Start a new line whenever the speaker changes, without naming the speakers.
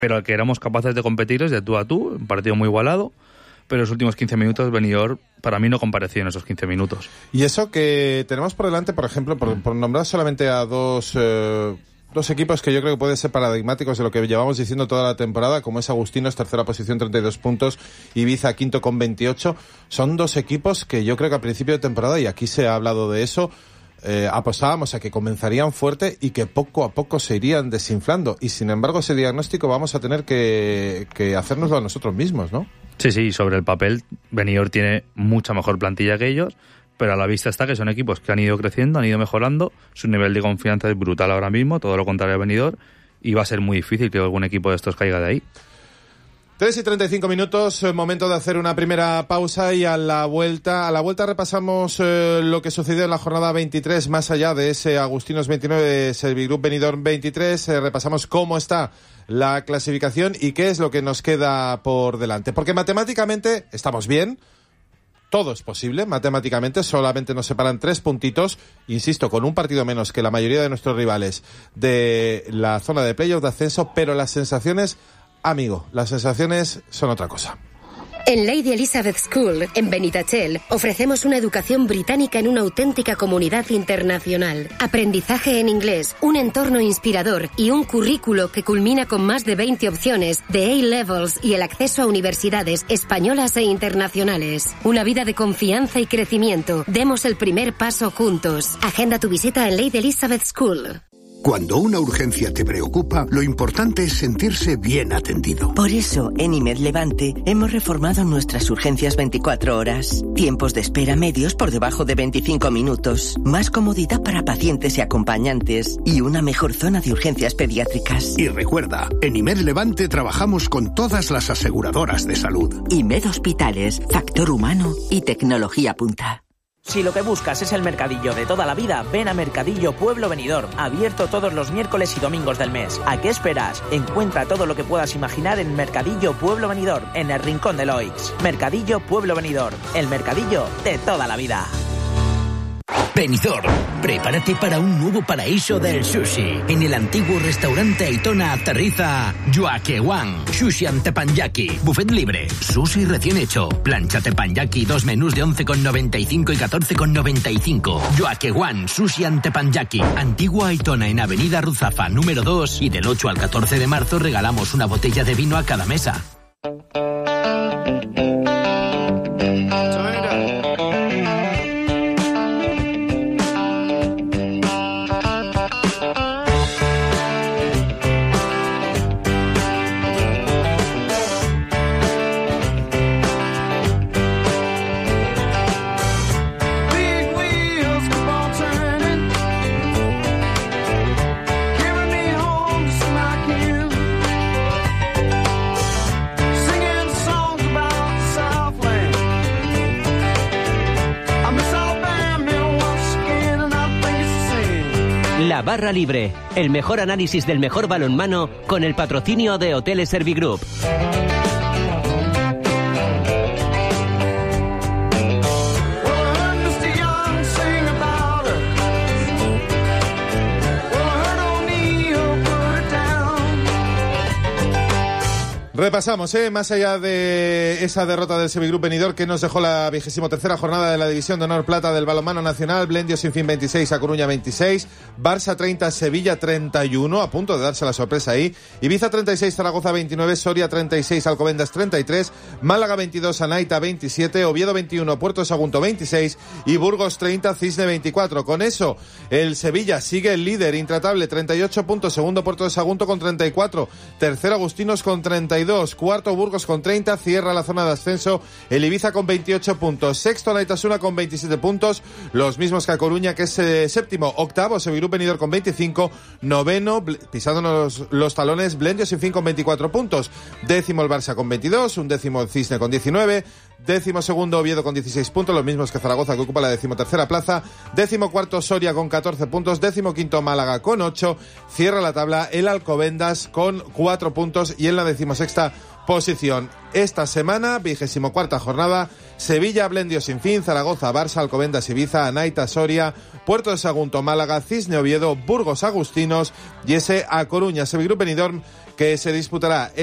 pero al que éramos capaces de competir es de tú a tú, un partido muy igualado, pero los últimos 15 minutos Benidorm para mí no compareció en esos 15 minutos.
Y eso que tenemos por delante, por ejemplo, por nombrar solamente a dos equipos que yo creo que pueden ser paradigmáticos de lo que llevamos diciendo toda la temporada, como es Agustinos, tercera posición, 32 puntos, Ibiza, quinto con 28. Son dos equipos que yo creo que a principio de temporada, y aquí se ha hablado de eso, apostábamos a que comenzarían fuerte y que poco a poco se irían desinflando. Y sin embargo, ese diagnóstico vamos a tener que hacérnoslo a nosotros mismos, ¿no?
Sí, sobre el papel Benidorm tiene mucha mejor plantilla que ellos, pero a la vista está que son equipos que han ido creciendo, han ido mejorando, su nivel de confianza es brutal ahora mismo, todo lo contrario a Benidorm, y va a ser muy difícil que algún equipo de estos caiga de ahí.
3:35 minutos, momento de hacer una primera pausa, y a la vuelta repasamos lo que sucedió en la jornada 23, más allá de ese Agustinos 29, Servigroup Benidorm 23, repasamos cómo está la clasificación y qué es lo que nos queda por delante, porque matemáticamente estamos bien. Todo es posible, matemáticamente, solamente nos separan 3 puntitos, insisto, con un partido menos que la mayoría de nuestros rivales de la zona de playoff de ascenso, pero las sensaciones, amigo, las sensaciones son otra cosa.
En Lady Elizabeth School, en Benitachell, ofrecemos una educación británica en una auténtica comunidad internacional. Aprendizaje en inglés, un entorno inspirador y un currículo que culmina con más de 20 opciones de A-Levels y el acceso a universidades españolas e internacionales. Una vida de confianza y crecimiento. Demos el primer paso juntos. Agenda tu visita en Lady Elizabeth School.
Cuando una urgencia te preocupa, lo importante es sentirse bien atendido.
Por eso, en IMED Levante, hemos reformado nuestras urgencias 24 horas. Tiempos de espera medios por debajo de 25 minutos. Más comodidad para pacientes y acompañantes. Y una mejor zona de urgencias pediátricas.
Y recuerda, en IMED Levante trabajamos con todas las aseguradoras de salud.
IMED Hospitales, factor humano y tecnología punta.
Si lo que buscas es el mercadillo de toda la vida, ven a Mercadillo Pueblo Benidorm, abierto todos los miércoles y domingos del mes. ¿A qué esperas? Encuentra todo lo que puedas imaginar en Mercadillo Pueblo Benidorm, en el rincón de Loix. Mercadillo Pueblo Benidorm, el mercadillo de toda la vida.
Benidorm, prepárate para un nuevo paraíso del sushi. En el antiguo restaurante Aitona aterriza Joaquewan, sushi ante teppanyaki, buffet libre, sushi recién hecho, plancha teppanyaki, 2 menús de 11,95 y 14,95. Joaquewan, sushi ante teppanyaki, antigua Aitona en Avenida Ruzafa, número 2, y del 8 al 14 de marzo regalamos una botella de vino a cada mesa.
La Barra Libre, el mejor análisis del mejor balonmano con el patrocinio de Hoteles Servigroup.
Repasamos, más allá de esa derrota del Servigroup Benidorm que nos dejó la 23ª jornada de la División de Honor Plata del balonmano nacional. Blendio Sinfín 26, A Coruña 26, Barça 30, Sevilla 31, a punto de darse la sorpresa ahí. Ibiza 36, Zaragoza 29, Soria 36, Alcobendas 33, Málaga 22, Anaita 27, Oviedo 21, Puerto Sagunto 26 y Burgos 30, Cisne 24. Con eso, el Sevilla sigue el líder intratable, 38 puntos, segundo Puerto de Sagunto con 34, tercero Agustinos con 32, cuarto Burgos con 30, cierra la zona de ascenso el Ibiza con 28 puntos, sexto Anaitasuna con 27 puntos, los mismos que A Coruña, que es séptimo, octavo Servigroup Benidorm con 25, noveno, pisándonos los talones, Blendio Sinfín con 24 puntos, décimo el Barça con 22, undécimo el Cisne con 19, décimo segundo Oviedo con 16 puntos, los mismos que Zaragoza, que ocupa la 13ª plaza, décimo cuarto Soria con 14 puntos, décimo quinto Málaga con 8, cierra la tabla el Alcobendas con 4 puntos y en la 16ª posición. Esta semana, 24ª jornada, Sevilla, Blendio Sinfín, Zaragoza, Barça, Alcobendas, Ibiza, Anaita, Soria, Puerto de Sagunto, Málaga, Cisne, Oviedo, Burgos, Agustinos y ese A Coruña, Servigroup Benidorm, que se disputará